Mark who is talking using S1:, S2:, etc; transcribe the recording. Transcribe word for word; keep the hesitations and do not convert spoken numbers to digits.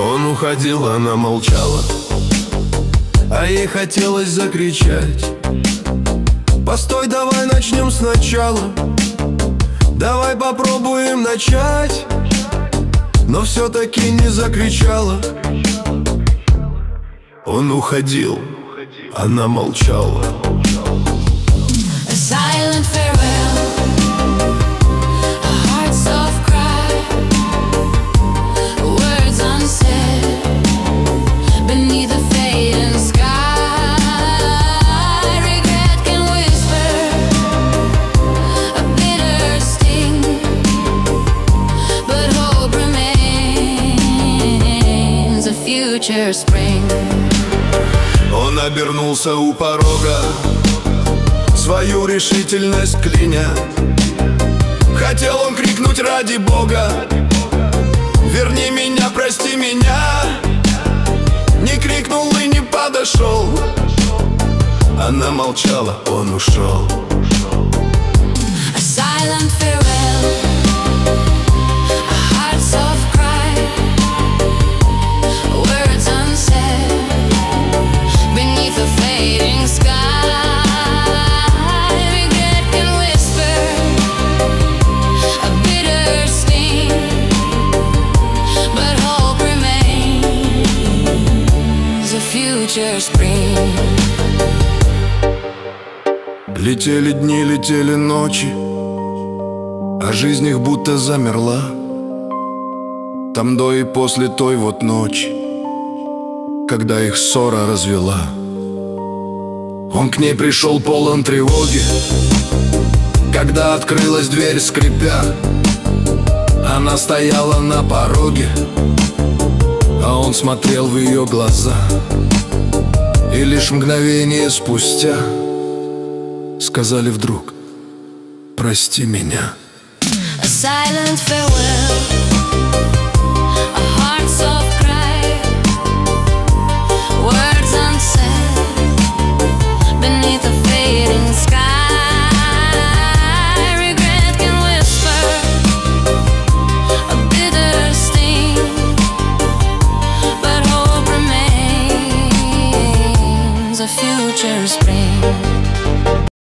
S1: Он уходил, она молчала, а ей хотелось закричать: постой, давай начнем сначала, давай попробуем начать. Но все-таки не закричала. Он уходил, она молчала.
S2: A silent farewell, a heart soft cry, words unsaid beneath the fading sky. Regret can whisper a bitter sting, but hope remains a future spring.
S1: Он обернулся у порога, свою решительность кляня. Хотел он крикнуть: ради Бога, верни меня, прости меня. Не крикнул и не подошел. Она молчала, он ушел.
S2: A silent farewell, a heart soft cry, words unsaid beneath the fading sky. Regret can whisper a bitter sting, but hope remains a future spring.
S1: Летели дни, летели ночи, а жизнь их будто замерла. Там до и после той вот ночи, когда их ссора развела. Он к ней пришел полон тревоги, когда открылась дверь, скрипя. Она стояла на пороге, а он смотрел в ее глаза. И лишь мгновение спустя сказали вдруг: прости меня.
S2: A silent farewell,